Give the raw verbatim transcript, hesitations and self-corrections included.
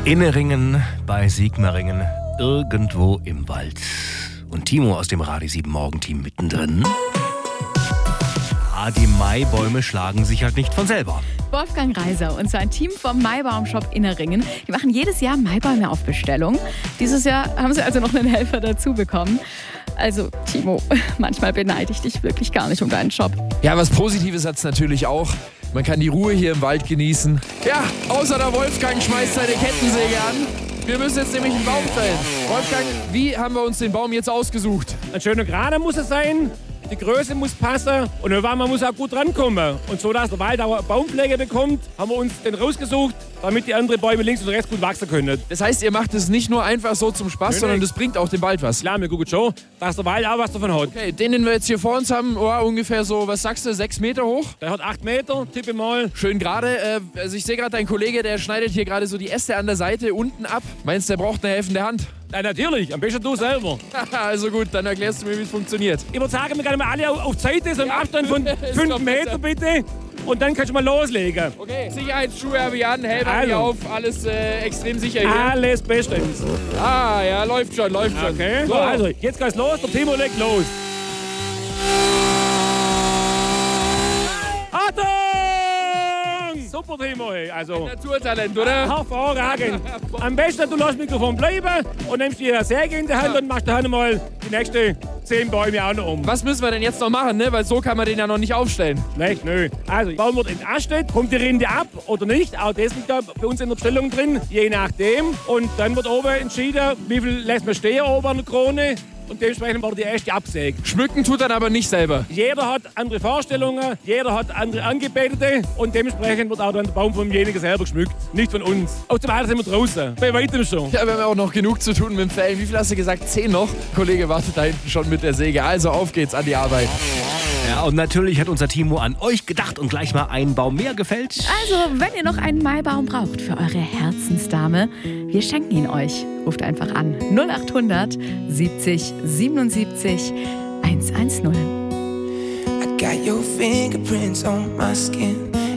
Inneringen bei Sigmaringen, irgendwo im Wald. Und Timo aus dem Radio sieben Morgenteam mittendrin. Ah, die Maibäume schlagen sich halt nicht von selber. Wolfgang Reiser und sein Team vom Maibaum-Shop Inneringen, die machen jedes Jahr Maibäume auf Bestellung. Dieses Jahr haben sie also noch einen Helfer dazu bekommen. Also Timo, manchmal beneide ich dich wirklich gar nicht um deinen Job. Ja, was Positives hat es natürlich auch. Man kann die Ruhe hier im Wald genießen. Ja, außer der Wolfgang schmeißt seine Kettensäge an. Wir müssen jetzt nämlich einen Baum fällen. Wolfgang, wie haben wir uns den Baum jetzt ausgesucht? Ein schöner Gerade muss es sein. Die Größe muss passen und man muss auch gut rankommen. Und so, dass der Wald auch Baumpflege bekommt, haben wir uns den rausgesucht, damit die anderen Bäume links und rechts gut wachsen können. Das heißt, ihr macht es nicht nur einfach so zum Spaß, Nein, sondern nein. das bringt auch dem Wald was. Klar, wir gucken schon, dass der Wald auch was davon hat. Okay, den, den wir jetzt hier vor uns haben, oh, ungefähr so, was sagst du, sechs Meter hoch? Der hat acht Meter, tippe mal. Schön gerade. Äh, also ich sehe gerade, dein Kollege, der schneidet hier gerade so die Äste an der Seite unten ab. Meinst du, der braucht eine helfende Hand? Ja, natürlich, am besten du selber. Also gut, dann erklärst du mir, wie es funktioniert. Ich würde sagen, wir gehen mal alle auf die Seite, so im Ja, Abstand von ist fünf doch Meter besser. bitte. Und dann kannst du mal loslegen. Okay, Sicherheitsschuhe habe ich an, Helm habe ich Also. auf, alles äh, extrem sicher hier. Alles bestens. Ah, ja, läuft schon, läuft schon. Okay, so, also jetzt geht's los, der Timo legt los. Achtung! Super, Timo, hey. Also Naturtalent, oder? hervorragend. Am besten, du lässt das Mikrofon bleiben und nimmst die Säge in die Hand Ja. und machst dann mal die nächsten zehn Bäume auch noch um. Was müssen wir denn jetzt noch machen, ne? Weil so kann man den ja noch nicht aufstellen. Schlecht, nö. Also, Baum wird entastet, kommt die Rinde ab oder nicht. Auch das liegt da bei uns in der Bestellung drin, je nachdem. Und dann wird oben entschieden, wie viel lässt man stehen oben an der Krone. Und dementsprechend wird die erste absägt. Schmücken tut er aber nicht selber. Jeder hat andere Vorstellungen, jeder hat andere Angebetete und dementsprechend wird auch dann der Baum von demjenigen selber geschmückt, nicht von uns. Aus dem Alter sind wir draußen, bei weitem schon. Ja, wir haben auch noch genug zu tun mit dem Fällen. Wie viel hast du gesagt? Zehn noch? Kollege wartet da hinten schon mit der Säge. Also auf geht's an die Arbeit. Ja, und natürlich hat unser Timo an euch gedacht und gleich mal einen Baum mehr gefällt. Also, wenn ihr noch einen Maibaum braucht für eure Herzensdame, wir schenken ihn euch. Ruft einfach an null acht hundert siebzig siebenundsiebzig hundertzehn. I got your fingerprints on my skin.